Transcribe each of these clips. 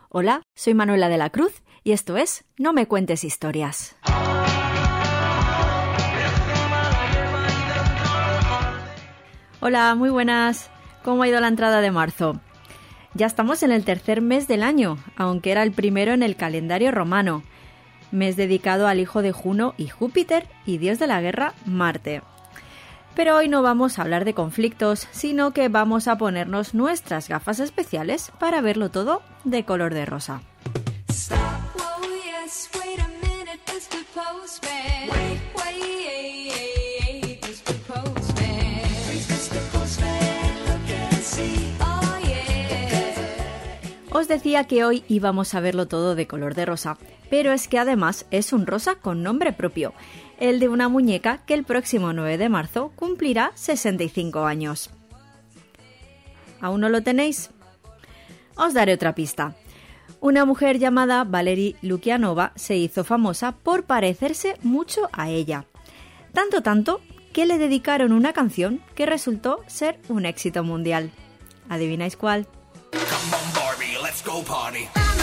Hola, soy Manuela de la Cruz y esto es No me cuentes historias. Hola, muy buenas. ¿Cómo ha ido la entrada de marzo? Ya estamos en el tercer mes del año, aunque era el primero en el calendario romano. Mes dedicado al hijo de Juno y Júpiter y dios de la guerra, Marte. Pero hoy no vamos a hablar de conflictos, sino que vamos a ponernos nuestras gafas especiales para verlo todo de color de rosa. Os decía que hoy íbamos a verlo todo de color de rosa, pero es que además es un rosa con nombre propio, el de una muñeca que el próximo 9 de marzo cumplirá 65 años. ¿Aún no lo tenéis? Os daré otra pista. Una mujer llamada Valery Lukianova se hizo famosa por parecerse mucho a ella. Tanto que le dedicaron una canción que resultó ser un éxito mundial. ¿Adivináis cuál? Come on, Barbie, let's go party.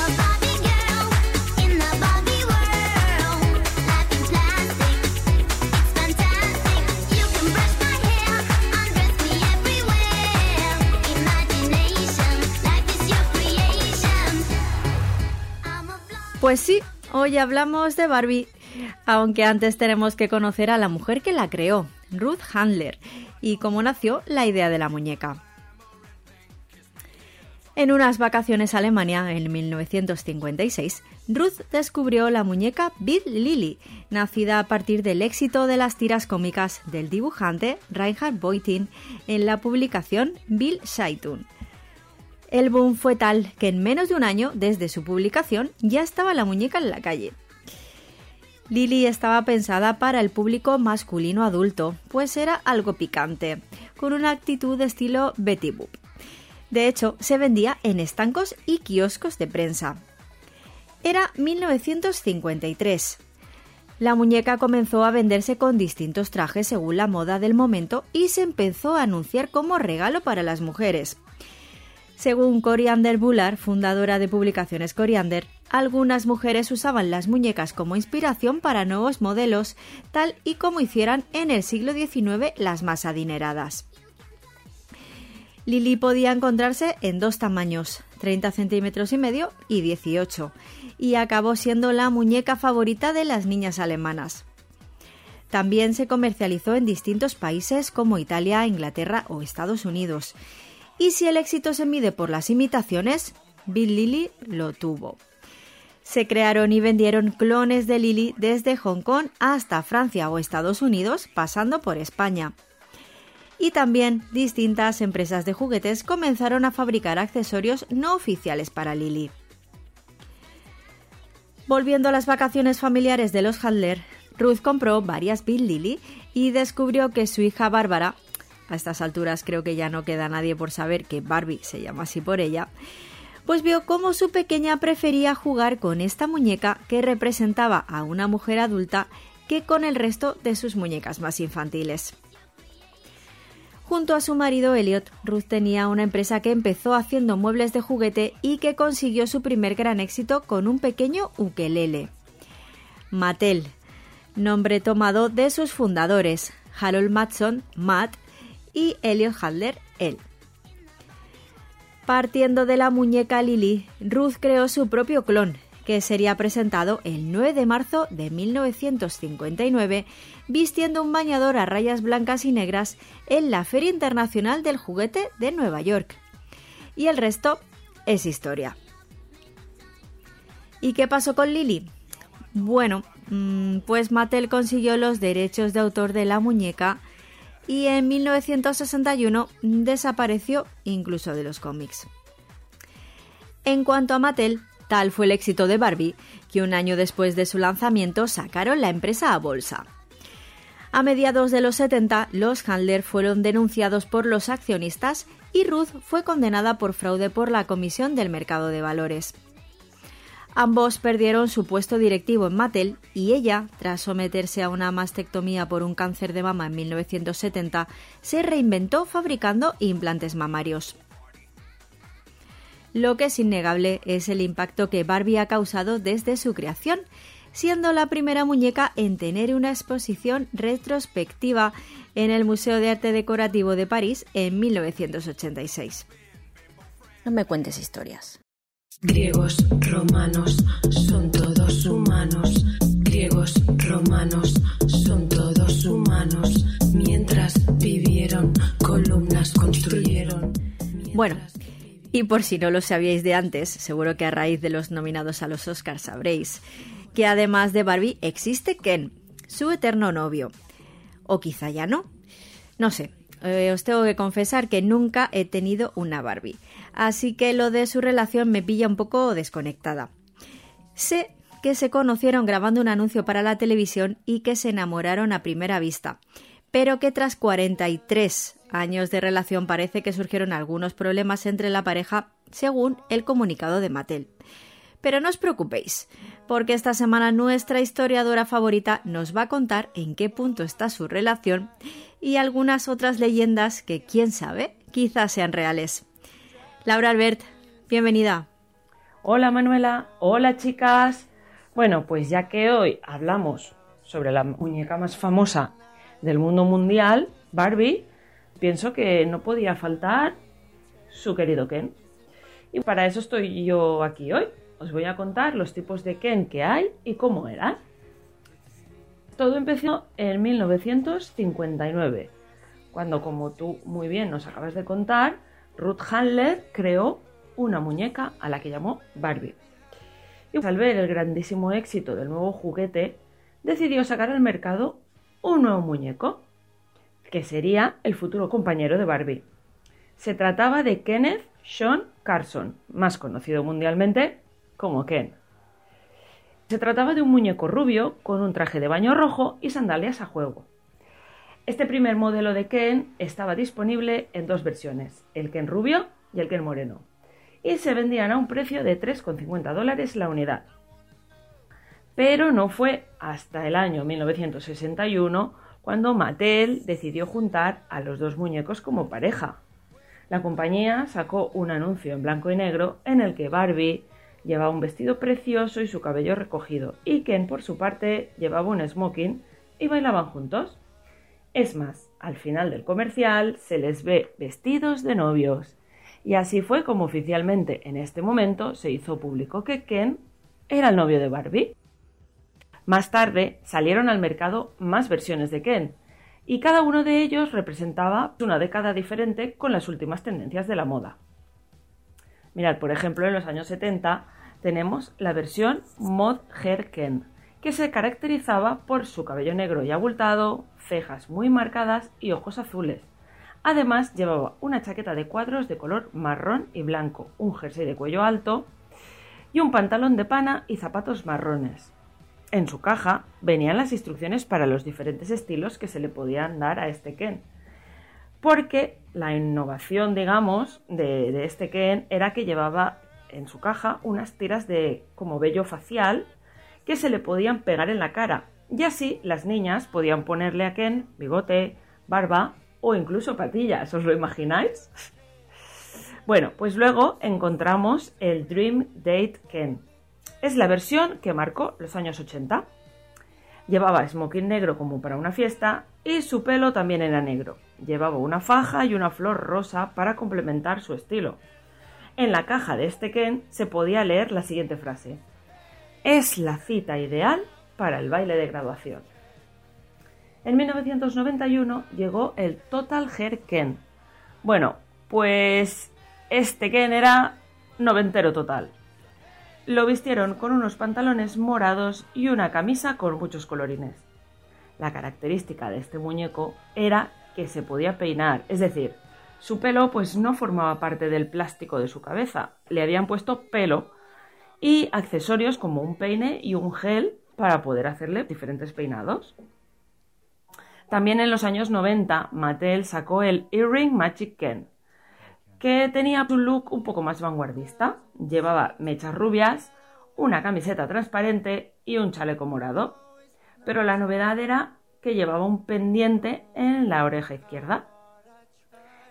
Pues sí, hoy hablamos de Barbie, aunque antes tenemos que conocer a la mujer que la creó, Ruth Handler, y cómo nació la idea de la muñeca. En unas vacaciones a Alemania, en 1956, Ruth descubrió la muñeca Bill Lilly, nacida a partir del éxito de las tiras cómicas del dibujante Reinhard Beutin en la publicación Bill Zeitung. El boom fue tal que en menos de un año desde su publicación ya estaba la muñeca en la calle. Lilly estaba pensada para el público masculino adulto, pues era algo picante, con una actitud de estilo Betty Boop. De hecho, se vendía en estancos y kioscos de prensa. Era 1953. La muñeca comenzó a venderse con distintos trajes según la moda del momento y se empezó a anunciar como regalo para las mujeres. Según Coriander Bullard, fundadora de Publicaciones Coriander, algunas mujeres usaban las muñecas como inspiración para nuevos modelos, tal y como hicieran en el siglo XIX las más adineradas. Lilly podía encontrarse en dos tamaños, 30 centímetros y medio y 18, y acabó siendo la muñeca favorita de las niñas alemanas. También se comercializó en distintos países como Italia, Inglaterra o Estados Unidos. Y si el éxito se mide por las imitaciones, Bill Lilly lo tuvo. Se crearon y vendieron clones de Lilly desde Hong Kong hasta Francia o Estados Unidos, pasando por España. Y también distintas empresas de juguetes comenzaron a fabricar accesorios no oficiales para Lilly. Volviendo a las vacaciones familiares de los Handler, Ruth compró varias Bill Lilly y descubrió que su hija Bárbara, a estas alturas creo que ya no queda nadie por saber que Barbie se llama así por ella, pues vio cómo su pequeña prefería jugar con esta muñeca que representaba a una mujer adulta que con el resto de sus muñecas más infantiles. Junto a su marido Elliot, Ruth tenía una empresa que empezó haciendo muebles de juguete y que consiguió su primer gran éxito con un pequeño ukelele. Mattel, nombre tomado de sus fundadores, Harold Matson, Matt, y Elliot Handler, él. Partiendo de la muñeca Lilly, Ruth creó su propio clon, que sería presentado el 9 de marzo de 1959, vistiendo un bañador a rayas blancas y negras en la Feria Internacional del Juguete de Nueva York. Y el resto es historia. ¿Y qué pasó con Lilly? Bueno, pues Mattel consiguió los derechos de autor de la muñeca y en 1961 desapareció incluso de los cómics. En cuanto a Mattel, tal fue el éxito de Barbie, que un año después de su lanzamiento sacaron la empresa a bolsa. A mediados de los 70, los Handler fueron denunciados por los accionistas y Ruth fue condenada por fraude por la Comisión del Mercado de Valores. Ambos perdieron su puesto directivo en Mattel y ella, tras someterse a una mastectomía por un cáncer de mama en 1970, se reinventó fabricando implantes mamarios. Lo que es innegable es el impacto que Barbie ha causado desde su creación, siendo la primera muñeca en tener una exposición retrospectiva en el Museo de Arte Decorativo de París en 1986. No me cuentes historias. Griegos, romanos, son todos humanos. Griegos, romanos, son todos humanos. Mientras vivieron, columnas construyeron. Bueno, y por si no lo sabíais de antes, seguro que a raíz de los nominados a los Oscars sabréis que además de Barbie existe Ken, su eterno novio. O quizá ya no. No sé, os tengo que confesar que nunca he tenido una Barbie, así que lo de su relación me pilla un poco desconectada. Sé que se conocieron grabando un anuncio para la televisión y que se enamoraron a primera vista, pero que tras 43 años de relación parece que surgieron algunos problemas entre la pareja, según el comunicado de Mattel. Pero no os preocupéis, porque esta semana nuestra historiadora favorita nos va a contar en qué punto está su relación y algunas otras leyendas que, quién sabe, quizás sean reales. Laura Albert, bienvenida. Hola Manuela, hola chicas. Bueno, pues ya que hoy hablamos sobre la muñeca más famosa del mundo mundial, Barbie, pienso que no podía faltar su querido Ken. Y para eso estoy yo aquí hoy. Os voy a contar los tipos de Ken que hay y cómo eran. Todo empezó en 1959, cuando, como tú muy bien nos acabas de contar, Ruth Handler creó una muñeca a la que llamó Barbie. Y al ver el grandísimo éxito del nuevo juguete, decidió sacar al mercado un nuevo muñeco, que sería el futuro compañero de Barbie. Se trataba de Kenneth Sean Carson, más conocido mundialmente como Ken. Se trataba de un muñeco rubio con un traje de baño rojo y sandalias a juego. Este primer modelo de Ken estaba disponible en dos versiones, el Ken rubio y el Ken moreno, y se vendían a un precio de $3,50 la unidad. Pero no fue hasta el año 1961 cuando Mattel decidió juntar a los dos muñecos como pareja. La compañía sacó un anuncio en blanco y negro en el que Barbie llevaba un vestido precioso y su cabello recogido, y Ken, por su parte, llevaba un smoking y bailaban juntos. Es más, al final del comercial se les ve vestidos de novios. Y así fue como oficialmente en este momento se hizo público que Ken era el novio de Barbie. Más tarde salieron al mercado más versiones de Ken, y cada uno de ellos representaba una década diferente con las últimas tendencias de la moda. Mirad, por ejemplo, en los años 70 tenemos la versión Mod Hair Ken, que se caracterizaba por su cabello negro y abultado, cejas muy marcadas y ojos azules. Además, llevaba una chaqueta de cuadros de color marrón y blanco, un jersey de cuello alto y un pantalón de pana y zapatos marrones. En su caja venían las instrucciones para los diferentes estilos que se le podían dar a este Ken, porque la innovación, digamos, de este Ken era que llevaba en su caja unas tiras de como vello facial que se le podían pegar en la cara, y así las niñas podían ponerle a Ken bigote, barba o incluso patillas, ¿os lo imagináis? Bueno, pues luego encontramos el Dream Date Ken. Es la versión que marcó los años 80. Llevaba smoking negro como para una fiesta y su pelo también era negro. Llevaba una faja y una flor rosa para complementar su estilo. En la caja de este Ken se podía leer la siguiente frase: es la cita ideal para el baile de graduación. En 1991 llegó el Total Hair Ken. Bueno, pues este Ken era noventero total. Lo vistieron con unos pantalones morados y una camisa con muchos colorines. La característica de este muñeco era que se podía peinar, es decir, su pelo pues no formaba parte del plástico de su cabeza, le habían puesto pelo y accesorios como un peine y un gel para poder hacerle diferentes peinados. También en los años 90 Mattel sacó el Earring Magic Ken, que tenía un look un poco más vanguardista. Llevaba mechas rubias, una camiseta transparente y un chaleco morado. Pero la novedad era que llevaba un pendiente en la oreja izquierda.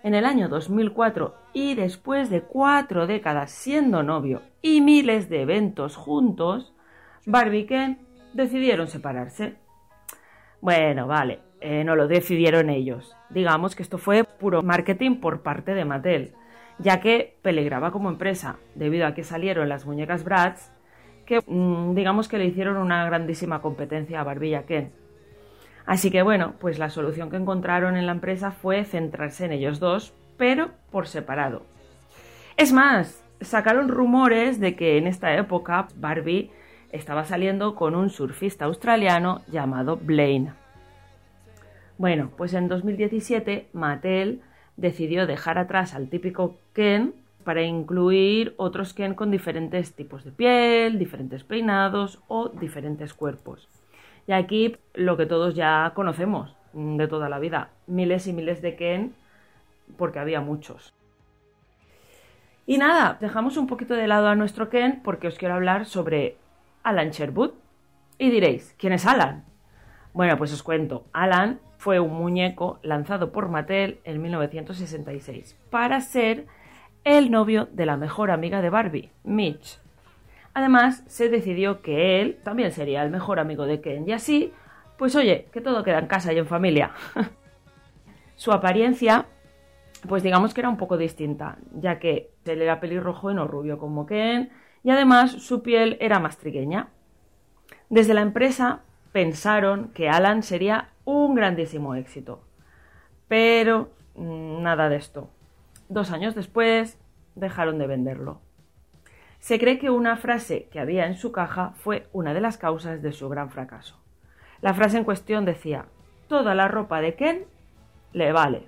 En el año 2004, y después de 4 décadas siendo novio y miles de eventos juntos, Barbie y Ken decidieron separarse. Bueno, vale, no lo decidieron ellos. Digamos que esto fue puro marketing por parte de Mattel, ya que peligraba como empresa, debido a que salieron las muñecas Bratz, que digamos que le hicieron una grandísima competencia a Barbie y a Ken. Así que bueno, pues la solución que encontraron en la empresa fue centrarse en ellos dos, pero por separado. Es más, sacaron rumores de que en esta época Barbie estaba saliendo con un surfista australiano llamado Blaine. Bueno, pues en 2017 Mattel decidió dejar atrás al típico Ken para incluir otros Ken con diferentes tipos de piel, diferentes peinados o diferentes cuerpos. Y aquí lo que todos ya conocemos de toda la vida, miles y miles de Ken, porque había muchos. Y nada, dejamos un poquito de lado a nuestro Ken porque os quiero hablar sobre Alan Sherwood. Y diréis, ¿quién es Alan? Bueno, pues os cuento. Alan fue un muñeco lanzado por Mattel en 1966 para ser el novio de la mejor amiga de Barbie, Mitch. Además, se decidió que él también sería el mejor amigo de Ken y así, pues oye, que todo queda en casa y en familia. Su apariencia, pues digamos que era un poco distinta, ya que él era pelirrojo y no rubio como Ken, y además su piel era más trigueña. Desde la empresa pensaron que Alan sería un grandísimo éxito, pero nada de esto. 2 años después dejaron de venderlo. Se cree que una frase que había en su caja fue una de las causas de su gran fracaso. La frase en cuestión decía: toda la ropa de Ken le vale.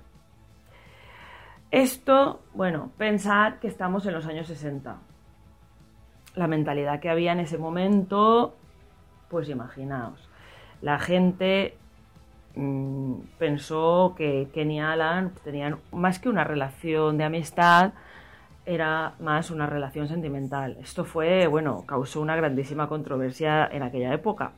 Esto, bueno, pensad que estamos en los años 60. La mentalidad que había en ese momento, pues imaginaos. La gente pensó que Ken y Alan tenían más que una relación de amistad, era más una relación sentimental. Esto fue, bueno, causó una grandísima controversia en aquella época.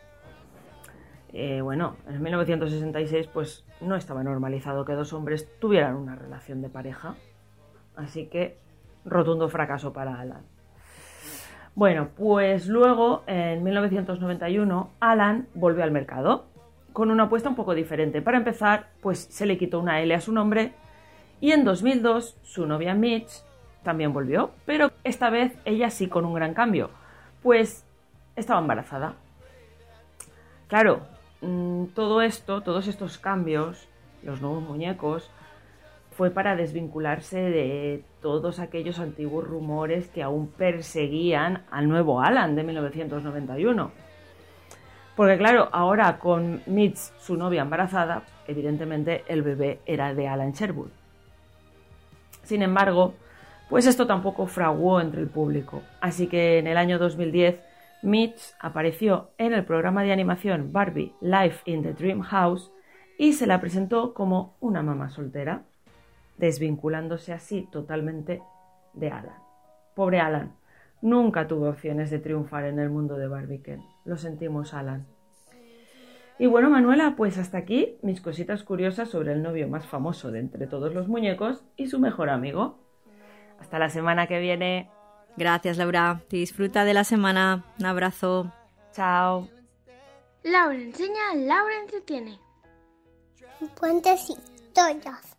Bueno, en 1966 pues no estaba normalizado que 2 hombres tuvieran una relación de pareja. Así que rotundo fracaso para Alan. Bueno, pues luego en 1991 Alan volvió al mercado con una apuesta un poco diferente. Para empezar, pues se le quitó una L a su nombre y en 2002 su novia Mitch también volvió, pero esta vez ella sí con un gran cambio, pues estaba embarazada. Claro, todos estos cambios, los nuevos muñecos, fue para desvincularse de todos aquellos antiguos rumores que aún perseguían al nuevo Alan de 1991. Porque claro, ahora con Mitch, su novia embarazada, evidentemente el bebé era de Alan Sherwood. Sin embargo, pues esto tampoco fraguó entre el público. Así que en el año 2010, Mitch apareció en el programa de animación Barbie Life in the Dream House y se la presentó como una mamá soltera, desvinculándose así totalmente de Alan. Pobre Alan, nunca tuvo opciones de triunfar en el mundo de Barbie Ken. Lo sentimos, Alan. Y bueno, Manuela, pues hasta aquí mis cositas curiosas sobre el novio más famoso de entre todos los muñecos y su mejor amigo. Hasta la semana que viene. Gracias, Laura. Disfruta de la semana. Un abrazo. Chao. Laura enseña, Laura entretiene. Puentes y historias.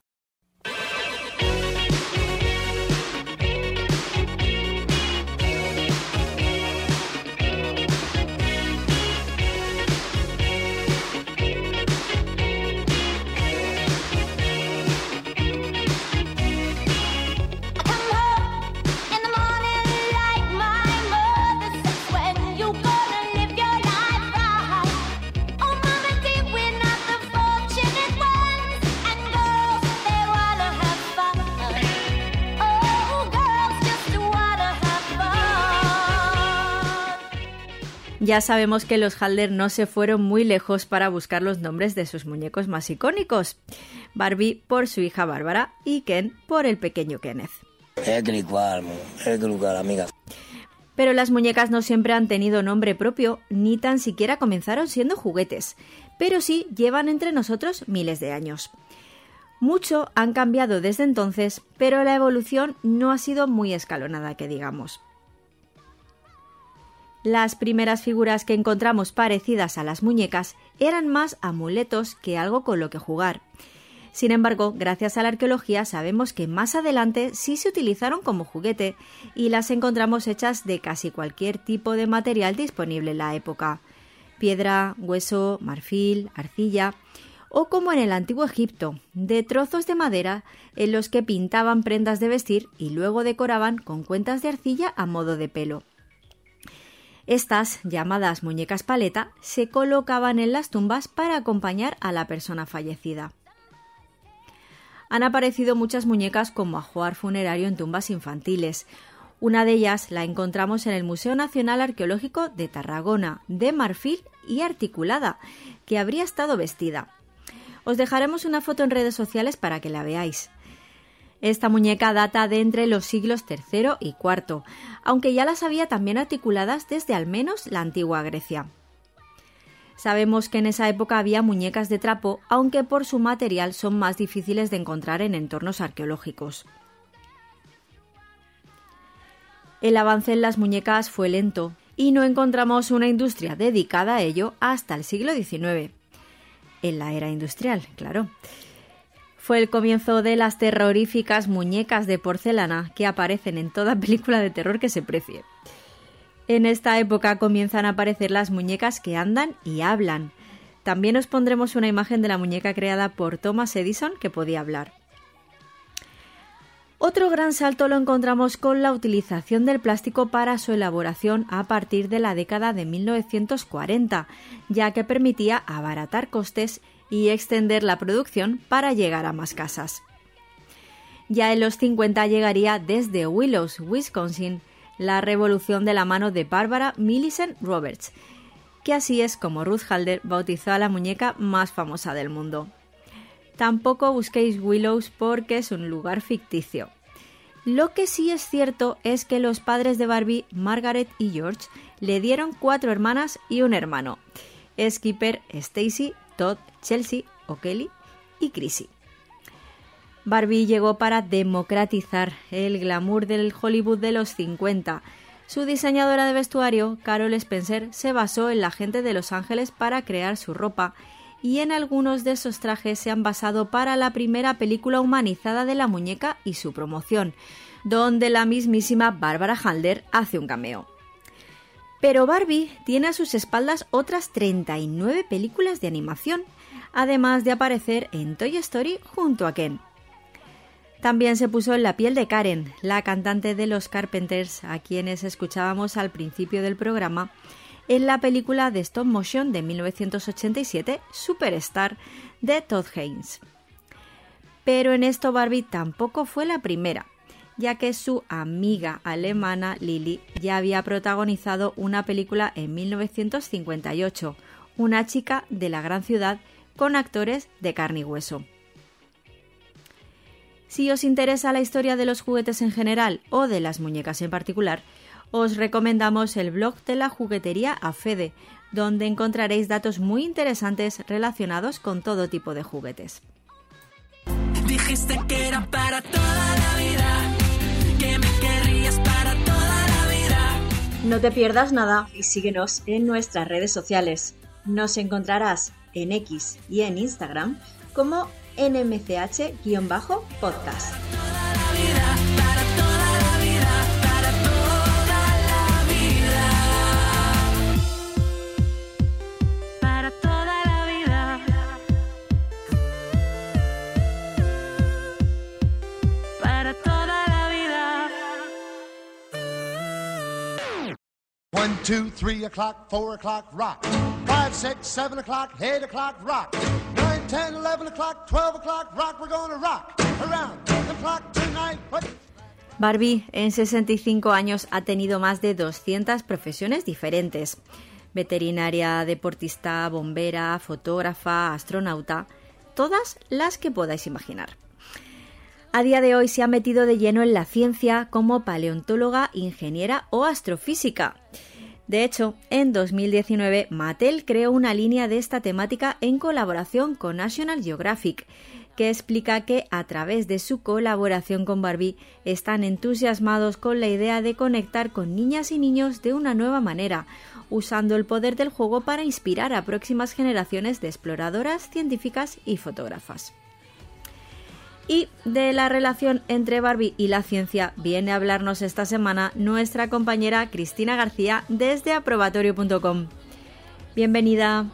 Ya sabemos que los Halder no se fueron muy lejos para buscar los nombres de sus muñecos más icónicos. Barbie por su hija Bárbara y Ken por el pequeño Kenneth. Amiga. Pero las muñecas no siempre han tenido nombre propio, ni tan siquiera comenzaron siendo juguetes, pero sí llevan entre nosotros miles de años. Mucho han cambiado desde entonces, pero la evolución no ha sido muy escalonada, que digamos. Las primeras figuras que encontramos parecidas a las muñecas eran más amuletos que algo con lo que jugar. Sin embargo, gracias a la arqueología sabemos que más adelante sí se utilizaron como juguete y las encontramos hechas de casi cualquier tipo de material disponible en la época. Piedra, hueso, marfil, arcilla, o como en el antiguo Egipto, de trozos de madera en los que pintaban prendas de vestir y luego decoraban con cuentas de arcilla a modo de pelo. Estas, llamadas muñecas paleta, se colocaban en las tumbas para acompañar a la persona fallecida. Han aparecido muchas muñecas como ajuar funerario en tumbas infantiles. Una de ellas la encontramos en el Museo Nacional Arqueológico de Tarragona, de marfil y articulada, que habría estado vestida. Os dejaremos una foto en redes sociales para que la veáis. Esta muñeca data de entre los siglos III y IV, aunque ya las había también articuladas desde al menos la antigua Grecia. Sabemos que en esa época había muñecas de trapo, aunque por su material son más difíciles de encontrar en entornos arqueológicos. El avance en las muñecas fue lento y no encontramos una industria dedicada a ello hasta el siglo XIX. En la era industrial, claro. Fue el comienzo de las terroríficas muñecas de porcelana que aparecen en toda película de terror que se precie. En esta época comienzan a aparecer las muñecas que andan y hablan. También os pondremos una imagen de la muñeca creada por Thomas Edison que podía hablar. Otro gran salto lo encontramos con la utilización del plástico para su elaboración a partir de la década de 1940, ya que permitía abaratar costes y extender la producción para llegar a más casas. Ya en los 50 llegaría desde Willows, Wisconsin, la revolución de la mano de Barbara Millicent Roberts, que así es como Ruth Halder bautizó a la muñeca más famosa del mundo. Tampoco busquéis Willows porque es un lugar ficticio. Lo que sí es cierto es que los padres de Barbie, Margaret y George, le dieron 4 hermanas y un hermano: Skipper, Stacy, Todd, Chelsea, O'Kelly y Chrissy. Barbie llegó para democratizar el glamour del Hollywood de los 50. Su diseñadora de vestuario, Carol Spencer, se basó en la gente de Los Ángeles para crear su ropa, y en algunos de esos trajes se han basado para la primera película humanizada de la muñeca y su promoción, donde la mismísima Barbara Halder hace un cameo. Pero Barbie tiene a sus espaldas otras 39 películas de animación, además de aparecer en Toy Story junto a Ken. También se puso en la piel de Karen, la cantante de los Carpenters, a quienes escuchábamos al principio del programa, en la película de stop motion de 1987, Superstar, de Todd Haynes. Pero en esto Barbie tampoco fue la primera, ya que su amiga alemana Lili ya había protagonizado una película en 1958, Una chica de la gran ciudad, con actores de carne y hueso. Si os interesa la historia de los juguetes en general o de las muñecas en particular, os recomendamos el blog de la juguetería Afede, donde encontraréis datos muy interesantes relacionados con todo tipo de juguetes. Dijiste que era para toda la vida, que me querrías para toda la vida. No te pierdas nada y síguenos en nuestras redes sociales. Nos encontrarás en X y en Instagram como NMCH-podcast. One, two, 3 o'clock, 4 o'clock, rock. 5, 6, 7 o'clock, 8 o'clock, rock. 9, 10, 11 o'clock, 12 o'clock, rock. We're gonna rock around the clock tonight. Barbie, en 65 años, ha tenido más de 200 profesiones diferentes. Veterinaria, deportista, bombera, fotógrafa, astronauta, todas las que podáis imaginar. A día de hoy se ha metido de lleno en la ciencia como paleontóloga, ingeniera o astrofísica. De hecho, en 2019 Mattel creó una línea de esta temática en colaboración con National Geographic, que explica que a través de su colaboración con Barbie están entusiasmados con la idea de conectar con niñas y niños de una nueva manera, usando el poder del juego para inspirar a próximas generaciones de exploradoras, científicas y fotógrafas. Y de la relación entre Barbie y la ciencia viene a hablarnos esta semana nuestra compañera Cristina García desde aprobatorio.com. Bienvenida.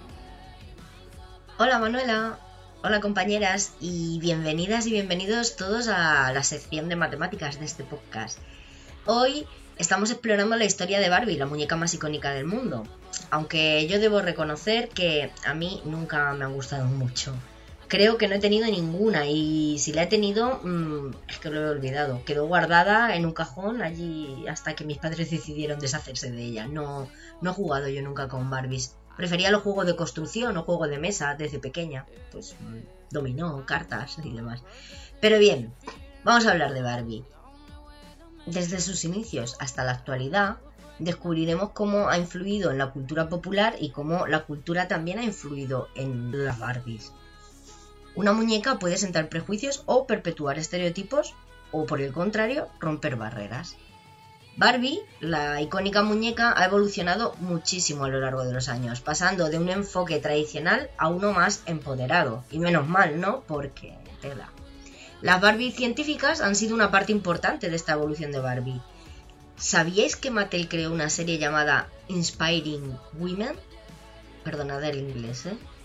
Hola Manuela, hola compañeras y bienvenidas y bienvenidos todos a la sección de matemáticas de este podcast. Hoy estamos explorando la historia de Barbie, la muñeca más icónica del mundo, aunque yo debo reconocer que a mí nunca me han gustado mucho. Creo que no he tenido ninguna y si la he tenido es que lo he olvidado. Quedó guardada en un cajón allí hasta que mis padres decidieron deshacerse de ella. No he jugado yo nunca con Barbies. Prefería los juegos de construcción o juegos de mesa desde pequeña. Pues dominó, cartas y demás. Pero bien, vamos a hablar de Barbie. Desde sus inicios hasta la actualidad descubriremos cómo ha influido en la cultura popular y cómo la cultura también ha influido en las Barbies. Una muñeca puede sentar prejuicios o perpetuar estereotipos o, por el contrario, romper barreras. Barbie, la icónica muñeca, ha evolucionado muchísimo a lo largo de los años, pasando de un enfoque tradicional a uno más empoderado. Y menos mal, ¿no? Porque tela. Las Barbie científicas han sido una parte importante de esta evolución de Barbie. ¿Sabíais que Mattel creó una serie llamada Inspiring Women? Perdonad el inglés,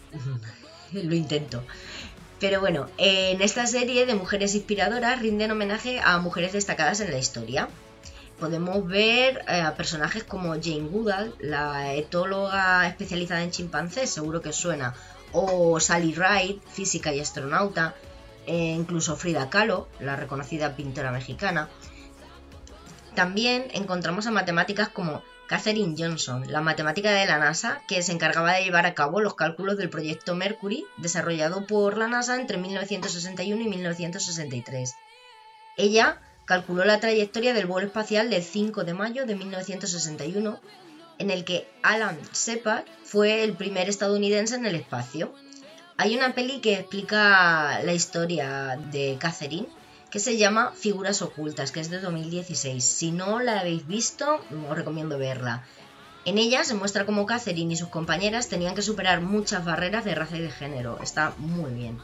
lo intento. Pero bueno, en esta serie de mujeres inspiradoras rinden homenaje a mujeres destacadas en la historia. Podemos ver a personajes como Jane Goodall, la etóloga especializada en chimpancés, seguro que os suena, o Sally Ride, física y astronauta, incluso Frida Kahlo, la reconocida pintora mexicana. También encontramos a matemáticas como Katherine Johnson, la matemática de la NASA, que se encargaba de llevar a cabo los cálculos del proyecto Mercury, desarrollado por la NASA entre 1961 y 1963. Ella calculó la trayectoria del vuelo espacial del 5 de mayo de 1961, en el que Alan Shepard fue el primer estadounidense en el espacio. Hay una peli que explica la historia de Katherine, que se llama Figuras Ocultas, que es de 2016. Si no la habéis visto, os recomiendo verla. En ella se muestra cómo Katherine y sus compañeras tenían que superar muchas barreras de raza y de género. Está muy bien.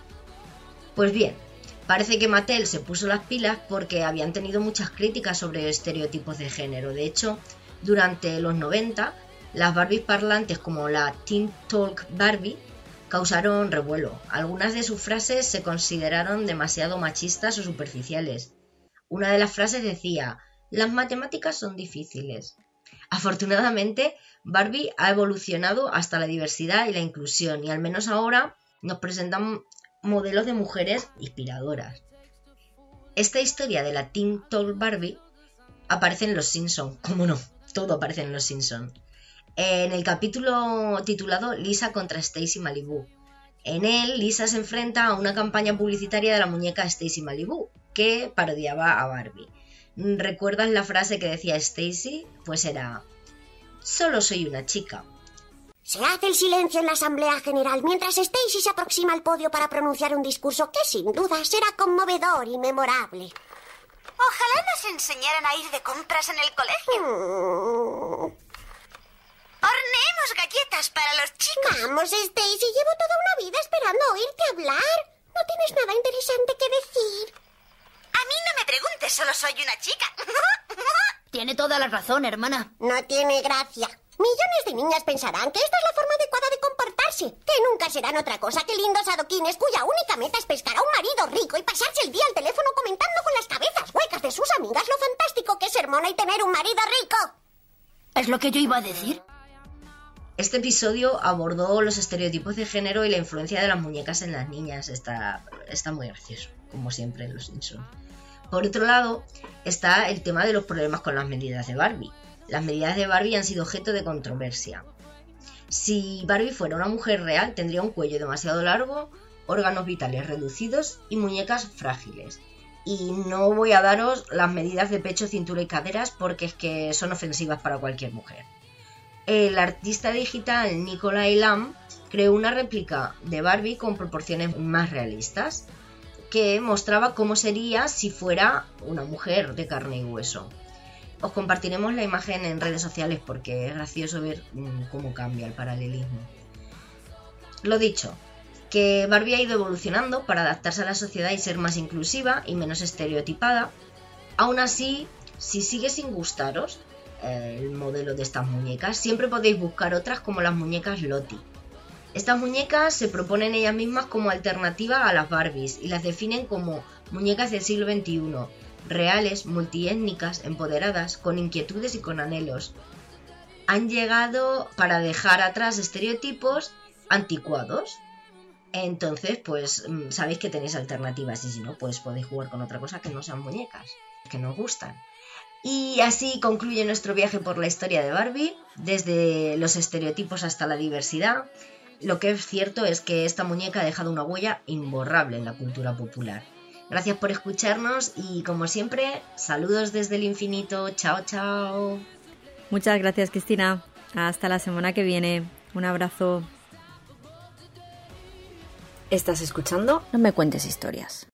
Pues bien, parece que Mattel se puso las pilas porque habían tenido muchas críticas sobre estereotipos de género. De hecho, durante los 90, las Barbies parlantes como la Teen Talk Barbie causaron revuelo. Algunas de sus frases se consideraron demasiado machistas o superficiales. Una de las frases decía: "Las matemáticas son difíciles". Afortunadamente, Barbie ha evolucionado hasta la diversidad y la inclusión, y al menos ahora nos presentan modelos de mujeres inspiradoras. Esta historia de la Teen Talk Barbie aparece en Los Simpson, ¿cómo no? Todo aparece en Los Simpson. En el capítulo titulado Lisa contra Stacy Malibu. En él, Lisa se enfrenta a una campaña publicitaria de la muñeca Stacy Malibu, que parodiaba a Barbie. ¿Recuerdas la frase que decía Stacy? Pues era: "Solo soy una chica". Se hace el silencio en la Asamblea General mientras Stacy se aproxima al podio para pronunciar un discurso que sin duda será conmovedor y memorable. Ojalá nos enseñaran a ir de compras en el colegio. Horneemos galletas para los chicos. Vamos, Stacy, llevo toda una vida esperando oírte hablar. ¿No tienes nada interesante que decir? A mí no me preguntes, solo soy una chica. Tiene toda la razón, hermana. No tiene gracia. Millones de niñas pensarán que esta es la forma adecuada de comportarse, que nunca serán otra cosa que lindos adoquines cuya única meta es pescar a un marido rico y pasarse el día al teléfono comentando con las cabezas huecas de sus amigas lo fantástico que es ser mona y tener un marido rico. ¿Es lo que yo iba a decir? Este episodio abordó los estereotipos de género y la influencia de las muñecas en las niñas. Está muy gracioso, como siempre en Los Simpsons. Por otro lado, está el tema de los problemas con las medidas de Barbie. Las medidas de Barbie han sido objeto de controversia. Si Barbie fuera una mujer real, tendría un cuello demasiado largo, órganos vitales reducidos y muñecas frágiles. Y no voy a daros las medidas de pecho, cintura y caderas porque es que son ofensivas para cualquier mujer. el artista digital Nikolai Lam creó una réplica de Barbie con proporciones más realistas, que mostraba cómo sería si fuera una mujer de carne y hueso. Os compartiremos la imagen en redes sociales porque es gracioso ver cómo cambia el paralelismo. Lo dicho, que Barbie ha ido evolucionando para adaptarse a la sociedad y ser más inclusiva y menos estereotipada. Aún así, si sigue sin gustaros el modelo de estas muñecas, siempre podéis buscar otras como las muñecas Lottie. Estas muñecas se proponen ellas mismas como alternativa a las Barbies y las definen como muñecas del siglo XXI, reales, multiétnicas, empoderadas, con inquietudes y con anhelos. Han llegado para dejar atrás estereotipos anticuados. Entonces, pues sabéis que tenéis alternativas y si no, pues podéis jugar con otra cosa que no sean muñecas, que nos gustan. Y así concluye nuestro viaje por la historia de Barbie, desde los estereotipos hasta la diversidad. Lo que es cierto es que esta muñeca ha dejado una huella imborrable en la cultura popular. Gracias por escucharnos y, como siempre, saludos desde el infinito. Chao, chao. Muchas gracias, Cristina. Hasta la semana que viene. Un abrazo. ¿Estás escuchando? No me cuentes historias.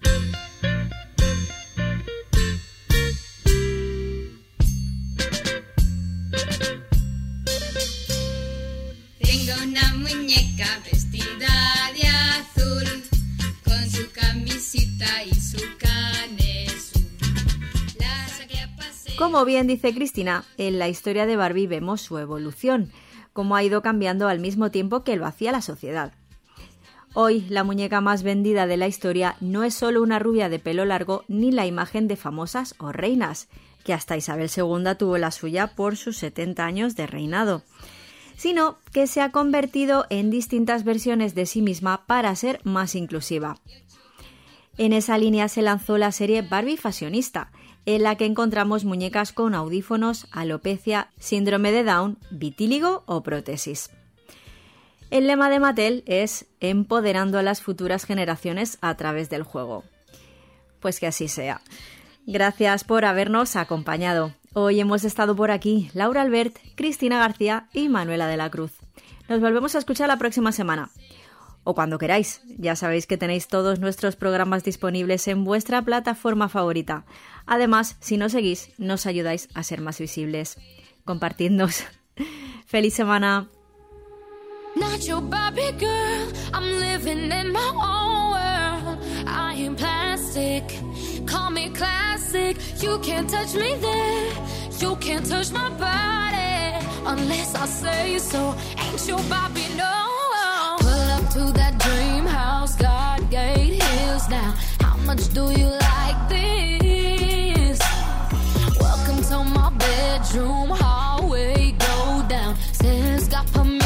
Tengo una muñeca vestida de azul, con su camisita y su canesú. La saqué a pasear. Como bien dice Cristina, en la historia de Barbie vemos su evolución, cómo ha ido cambiando al mismo tiempo que lo hacía la sociedad. Hoy, la muñeca más vendida de la historia no es solo una rubia de pelo largo ni la imagen de famosas o reinas, que hasta Isabel II tuvo la suya por sus 70 años de reinado, sino que se ha convertido en distintas versiones de sí misma para ser más inclusiva. En esa línea se lanzó la serie Barbie Fashionista, en la que encontramos muñecas con audífonos, alopecia, síndrome de Down, vitíligo o prótesis. El lema de Mattel es empoderando a las futuras generaciones a través del juego. Pues que así sea. Gracias por habernos acompañado. Hoy hemos estado por aquí Laura Albert, Cristina García y Manuela de la Cruz. Nos volvemos a escuchar la próxima semana. O cuando queráis. Ya sabéis que tenéis todos nuestros programas disponibles en vuestra plataforma favorita. Además, si nos seguís, nos ayudáis a ser más visibles. Compartidnos. ¡Feliz semana! Not your Barbie girl, I'm living in my own world. I am plastic, call me classic. You can't touch me there, you can't touch my body unless I say so. Ain't your Barbie, no. Pull up to that dream house, God gate hills now. How much do you like this? Welcome to my bedroom, hallway, go down. Says got permission.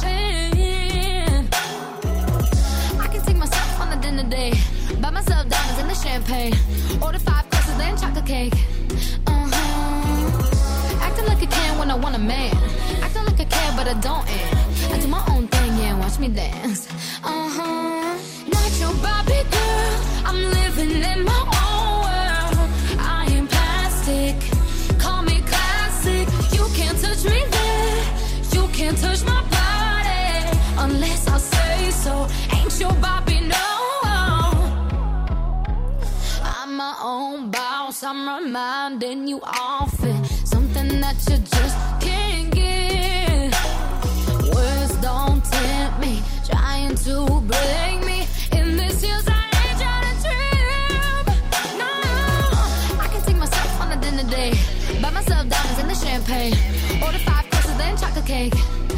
Day. Buy myself diamonds and the champagne. Order 5 courses, then chocolate cake. Acting like I can when I want a man. Acting like I care, but I don't. And I do my own thing, yeah, watch me dance. Not your Barbie girl. I'm living in my own world. I am plastic. Call me classic. You can't touch me there. You can't touch my body unless I say so. Ain't your Barbie, no. My own boss, I'm reminding you often. Something that you just can't get. Words don't tempt me, trying to break me. In this year's I ain't trying to trip. No, I can take myself on a dinner date. Buy myself diamonds and the champagne. Order 5 courses, then chocolate cake.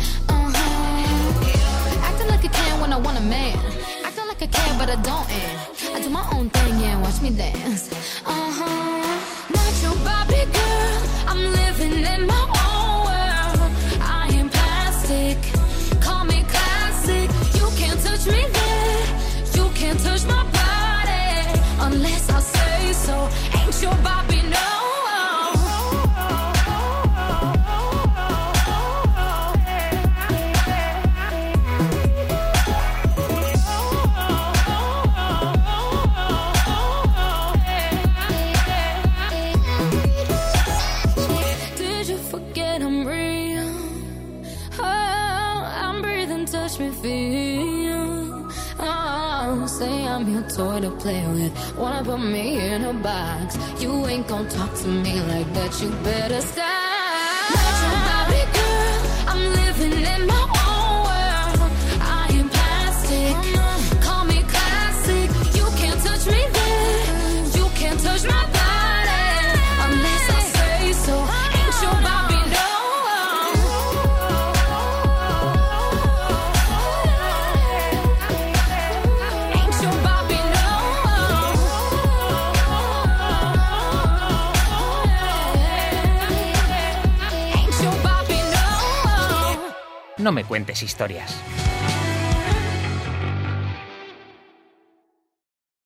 Acting like I can when I want a man. Acting like I care, but I don't. I do my own thing, yeah, watch me dance. Not your Barbie girl. I'm living in my own world. I am plastic. Call me classic. You can't touch me there. You can't touch my body unless I say so. Ain't your Barbie, no. me feel. Oh, say I'm your toy to play with. Wanna put me in a box. You ain't gon' talk to me like that. You better stop. Not your Barbie girl. I'm living in my own world. I am plastic. Call me classic. You can't touch me there. You can't touch my body unless I say so. Ain't your Barbie no. Ain't your Barbie no. No me cuentes historias.